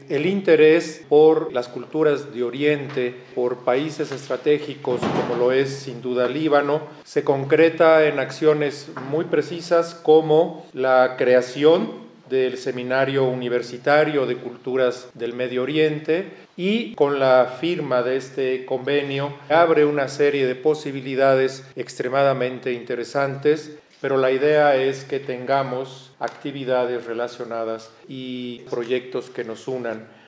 El interés por las culturas de Oriente, por países estratégicos como lo es sin duda Líbano, se concreta en acciones muy precisas como la creación del Seminario Universitario de Culturas del Medio Oriente, y con la firma de este convenio abre una serie de posibilidades extremadamente interesantes, pero la idea es que tengamos actividades relacionadas y proyectos que nos unan